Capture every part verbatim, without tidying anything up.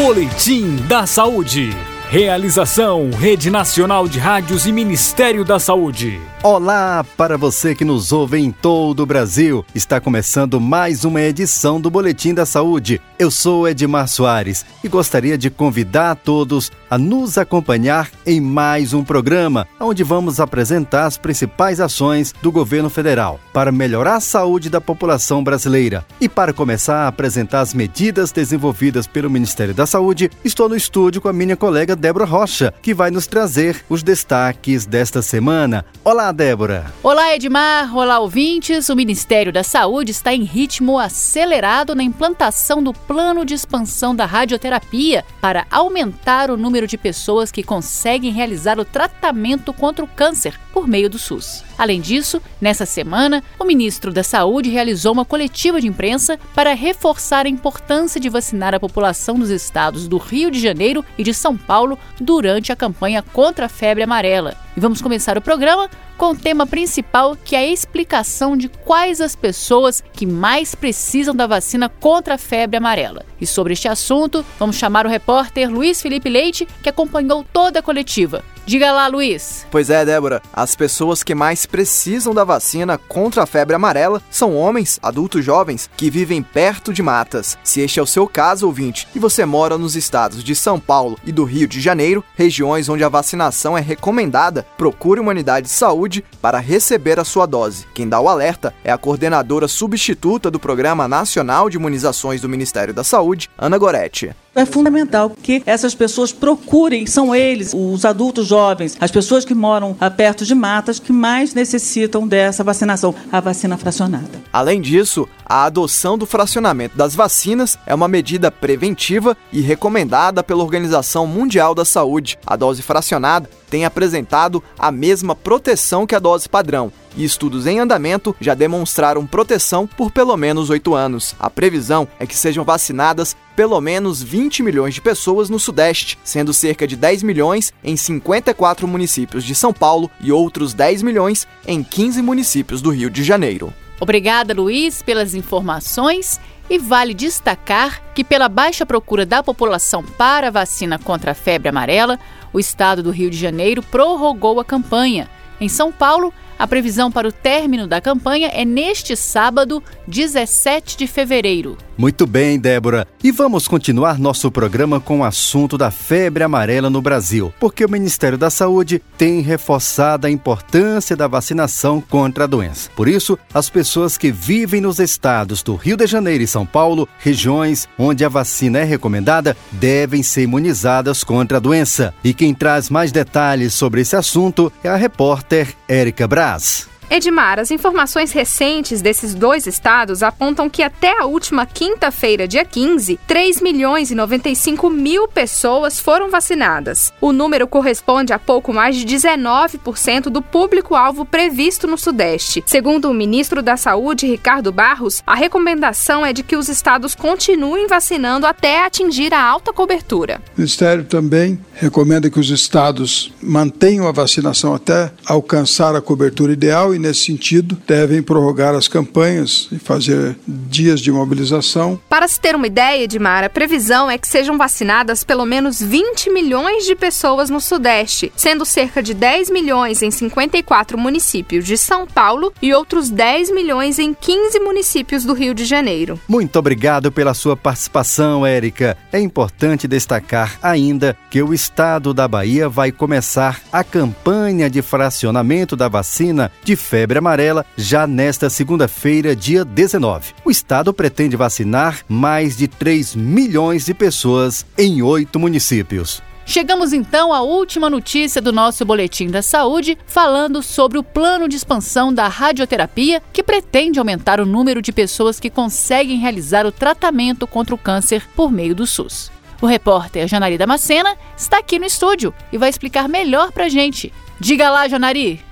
Boletim da Saúde. Realização Rede Nacional de Rádios e Ministério da Saúde. Olá para você que nos ouve em todo o Brasil. Está começando mais uma edição do Boletim da Saúde. Eu sou Edmar Soares e gostaria de convidar a todos a nos acompanhar em mais um programa, onde vamos apresentar as principais ações do governo federal para melhorar a saúde da população brasileira. E para começar a apresentar as medidas desenvolvidas pelo Ministério da Saúde, estou no estúdio com a minha colega Débora Rocha, que vai nos trazer os destaques desta semana. Olá, Débora. Olá, Edmar. Olá, ouvintes. O Ministério da Saúde está em ritmo acelerado na implantação do plano de expansão da radioterapia para aumentar o número de pessoas que conseguem realizar o tratamento contra o câncer por meio do SUS. Além disso, nessa semana, o ministro da Saúde realizou uma coletiva de imprensa para reforçar a importância de vacinar a população dos estados do Rio de Janeiro e de São Paulo durante a campanha contra a febre amarela. E vamos começar o programa com o tema principal, que é a explicação de quais as pessoas que mais precisam da vacina contra a febre amarela. E sobre este assunto, vamos chamar o repórter Luiz Felipe Leite, que acompanhou toda a coletiva. Diga lá, Luiz. Pois é, Débora. As pessoas que mais precisam da vacina contra a febre amarela são homens, adultos jovens, que vivem perto de matas. Se este é o seu caso, ouvinte, e você mora nos estados de São Paulo e do Rio de Janeiro, regiões onde a vacinação é recomendada, procure uma unidade de saúde para receber a sua dose. Quem dá o alerta é a coordenadora substituta do Programa Nacional de Imunizações do Ministério da Saúde, Ana Goretti. É fundamental que essas pessoas procurem, são eles, os adultos jovens, as pessoas que moram perto de matas, que mais necessitam dessa vacinação, a vacina fracionada. Além disso, a adoção do fracionamento das vacinas é uma medida preventiva e recomendada pela Organização Mundial da Saúde. A dose fracionada tem apresentado a mesma proteção que a dose padrão, e estudos em andamento já demonstraram proteção por pelo menos oito anos. A previsão é que sejam vacinadas pelo menos vinte milhões de pessoas no Sudeste, sendo cerca de dez milhões em cinquenta e quatro municípios de São Paulo e outros dez milhões em quinze municípios do Rio de Janeiro. Obrigada, Luiz, pelas informações. E vale destacar que, pela baixa procura da população para a vacina contra a febre amarela, o estado do Rio de Janeiro prorrogou a campanha. Em São Paulo, a previsão para o término da campanha é neste sábado, dezessete de fevereiro. Muito bem, Débora. E vamos continuar nosso programa com o assunto da febre amarela no Brasil, porque o Ministério da Saúde tem reforçado a importância da vacinação contra a doença. Por isso, as pessoas que vivem nos estados do Rio de Janeiro e São Paulo, regiões onde a vacina é recomendada, devem ser imunizadas contra a doença. E quem traz mais detalhes sobre esse assunto é a repórter Érica Braz. Edmar, as informações recentes desses dois estados apontam que até a última quinta-feira, dia quinze, três milhões e noventa e cinco mil pessoas foram vacinadas. O número corresponde a pouco mais de dezenove por cento do público-alvo previsto no Sudeste. Segundo o ministro da Saúde, Ricardo Barros, a recomendação é de que os estados continuem vacinando até atingir a alta cobertura. O Ministério também recomenda que os estados mantenham a vacinação até alcançar a cobertura ideal e, nesse sentido, devem prorrogar as campanhas e fazer dias de mobilização. Para se ter uma ideia, Edmar, a previsão é que sejam vacinadas pelo menos vinte milhões de pessoas no Sudeste, sendo cerca de dez milhões em cinquenta e quatro municípios de São Paulo e outros dez milhões em quinze municípios do Rio de Janeiro. Muito obrigado pela sua participação, Érica. É importante destacar ainda que o estado da Bahia vai começar a campanha de fracionamento da vacina de febre amarela já nesta segunda-feira, dia dezenove. O estado pretende vacinar mais de três milhões de pessoas em oito municípios. Chegamos então à última notícia do nosso Boletim da Saúde, falando sobre o plano de expansão da radioterapia, que pretende aumentar o número de pessoas que conseguem realizar o tratamento contra o câncer por meio do SUS. O repórter Janari Damascena está aqui no estúdio e vai explicar melhor pra gente. Diga lá, Janari!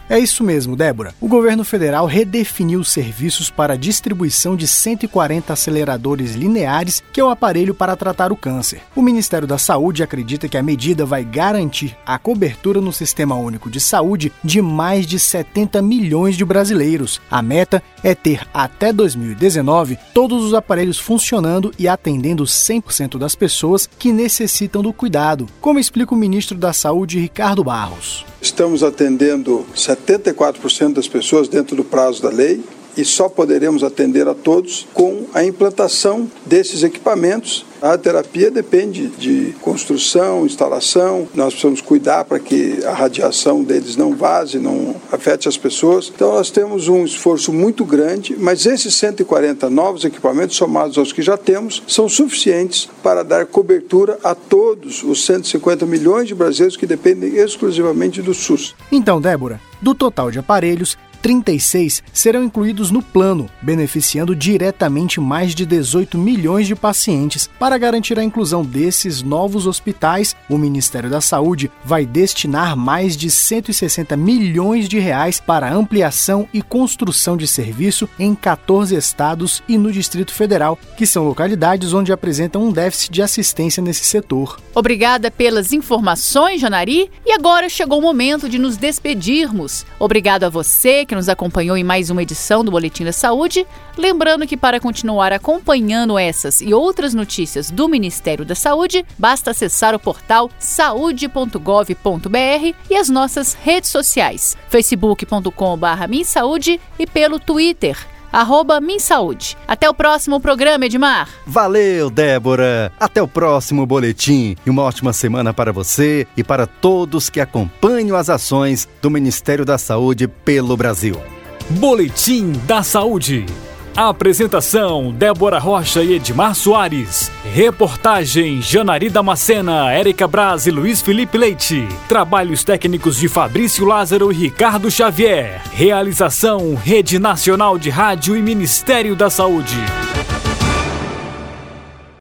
É isso mesmo, Débora. O governo federal redefiniu os serviços para a distribuição de cento e quarenta aceleradores lineares, que é o aparelho para tratar o câncer. O Ministério da Saúde acredita que a medida vai garantir a cobertura no Sistema Único de Saúde de mais de setenta milhões de brasileiros. A meta é ter, até dois mil e dezenove, todos os aparelhos funcionando e atendendo cem por cento das pessoas que necessitam do cuidado, como explica o ministro da Saúde, Ricardo Barros. Estamos atendendo setenta e quatro por cento das pessoas dentro do prazo da lei e só poderemos atender a todos com a implantação desses equipamentos. A terapia depende de construção, instalação, nós precisamos cuidar para que a radiação deles não vaze, não afete as pessoas. Então nós temos um esforço muito grande, mas esses cento e quarenta novos equipamentos, somados aos que já temos, são suficientes para dar cobertura a todos os cento e cinquenta milhões de brasileiros que dependem exclusivamente do SUS. Então, Débora, do total de aparelhos, trinta e seis serão incluídos no plano, beneficiando diretamente mais de dezoito milhões de pacientes. Para garantir a inclusão desses novos hospitais, o Ministério da Saúde vai destinar mais de cento e sessenta milhões de reais para ampliação e construção de serviço em quatorze estados e no Distrito Federal, que são localidades onde apresentam um déficit de assistência nesse setor. Obrigada pelas informações, Janari. E agora chegou o momento de nos despedirmos. Obrigado a você que nos acompanhou em mais uma edição do Boletim da Saúde. Lembrando que para continuar acompanhando essas e outras notícias do Ministério da Saúde, basta acessar o portal saúde ponto gov ponto br e as nossas redes sociais, facebook ponto com barra minsaúde e pelo Twitter, arroba minsaúde. Até o próximo programa, Edmar. Valeu, Débora. Até o próximo boletim e uma ótima semana para você e para todos que acompanham as ações do Ministério da Saúde pelo Brasil. Boletim da Saúde. Apresentação: Débora Rocha e Edmar Soares. Reportagem: Janari Damascena, Érica Braz e Luiz Felipe Leite. Trabalhos técnicos de Fabrício Lázaro e Ricardo Xavier. Realização: Rede Nacional de Rádio e Ministério da Saúde.